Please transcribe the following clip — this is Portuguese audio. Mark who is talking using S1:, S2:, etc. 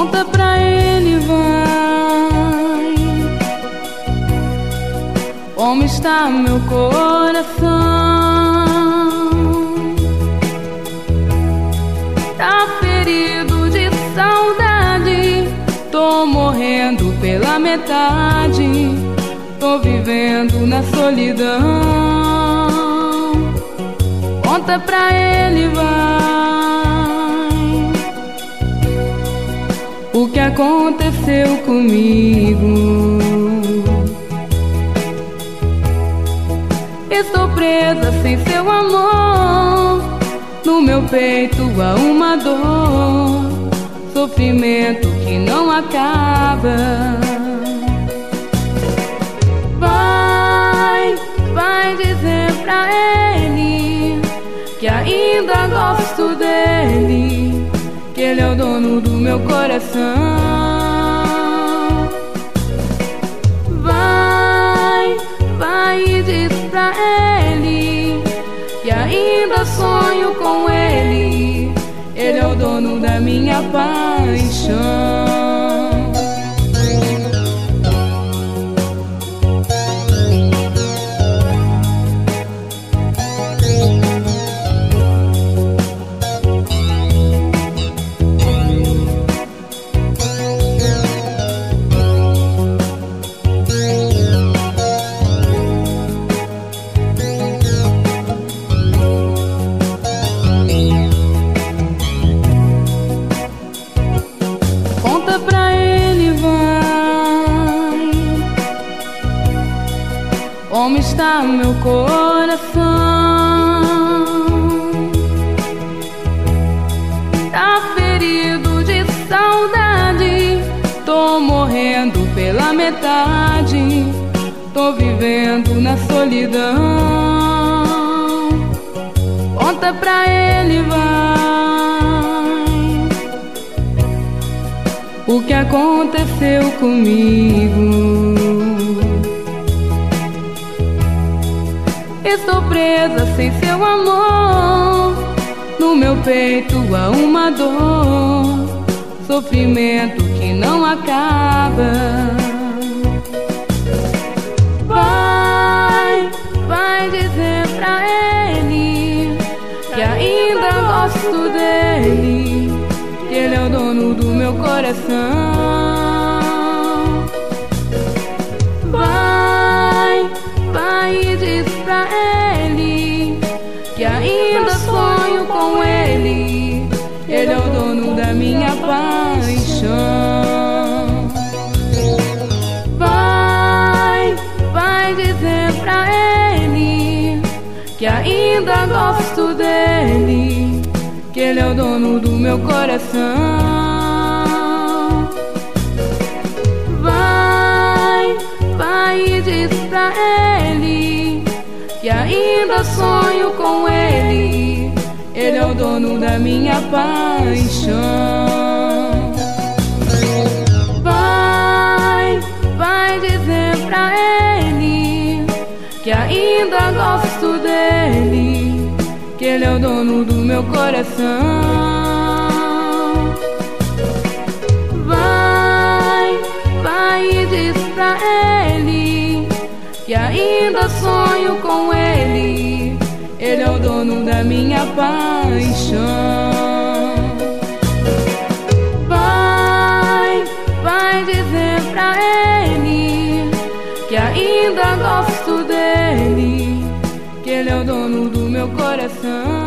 S1: Conta pra ele, vai, como está meu coração. Tá ferido de saudade, tô morrendo pela metade, tô vivendo na solidão. Conta pra ele, vai, o que aconteceu comigo. Estou presa sem seu amor, no meu peito há uma dor, sofrimento que não acaba. Vai dizer pra ele que ainda gosto dele, que ele é o dono do meu coração. Vai e diz pra ele que ainda sonho com ele, ele é o dono da minha paixão. Conta pra ele, vai, como está meu coração. Tá ferido de saudade, tô morrendo pela metade, tô vivendo na solidão. Conta pra ele, vai, o que aconteceu comigo. Estou presa sem seu amor, no meu peito há uma dor, sofrimento que não acaba. Vai dizer pra ele que ainda gosto dele, que ele é o dono do meu coração. Vai e diz pra ele que ainda sonho com ele, ele é o dono da minha paixão. Vai dizer pra ele que ainda gosto dele, que ele é o dono do meu coração. Vai e diz pra ele que ainda sonho com ele, ele é o dono da minha paixão. Vai dizer pra ele que ainda gosto dele, que ele é o dono do meu coração. Vai e diz pra ele que ainda sonho com ele, ele é o dono da minha paixão. Vai dizer pra ele que ainda gosto dele, que ele é o dono do meu coração.